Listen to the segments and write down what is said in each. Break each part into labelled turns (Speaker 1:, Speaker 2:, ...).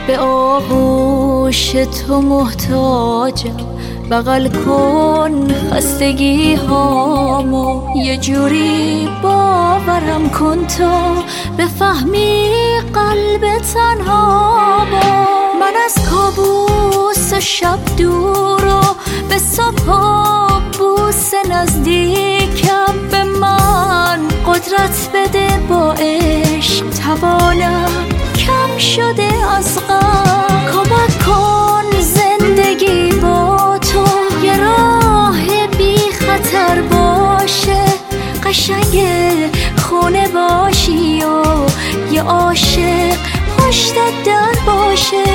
Speaker 1: به آغوش تو محتاجم، بغل کن خستگی هامو، یه جوری باورم کن تا بفهمی قلب تنهامو. من از کابوس شب دور و به صبح بوس نزدیکم، به من قدرت بده با عشق، توانم کم شده از غم. کمک کن زندگی با تو یه راه بی خطر باشه، قشنگ خونه باشی و یه عاشق پشت در باشه.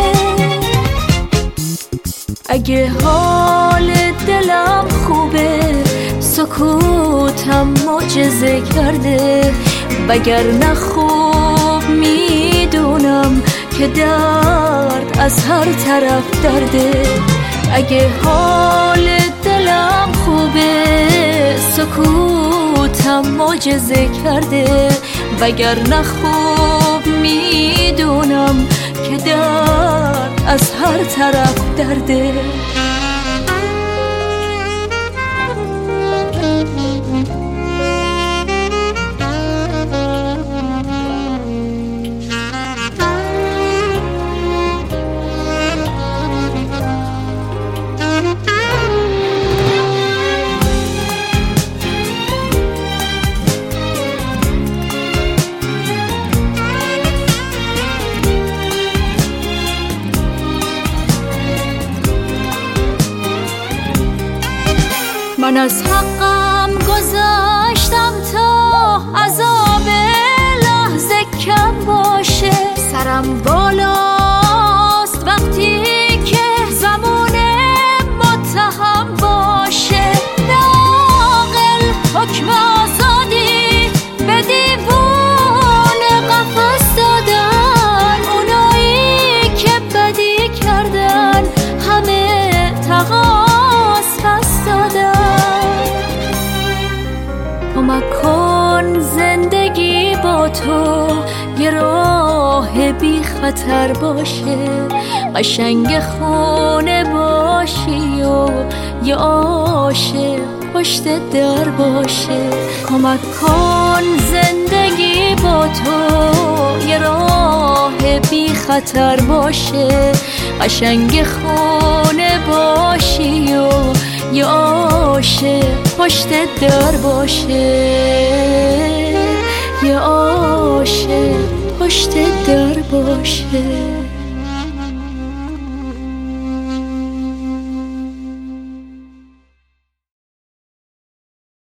Speaker 1: اگه حال دلم خوبه سکوتم معجزه کرده، وگرنه خوب میدونم که درد از هر طرف درده. اگه حال دلم خوبه سکوتم معجزه کرده، وگرنه خوب میدونم که درد از هر طرف درده. من از حقم گذاشتم تا عذاب لحظه کم باشه، سرم بالاست وقتی که زمان متهم باشه. ناقل حکم آزادی به دیوان قفس دادن، اونایی که بدی کردن همه تقاص پس دادن. کمک کن زندگی با تو یه راه بی خطر باشه، قشنگ خونه باشی و یه عاشق پشت در باشه. کمک کن زندگی با تو یه راه بی خطر باشه، قشنگ خونه باشی و یه عاشق پشت در باشه، یه عاشق پشت در باشه.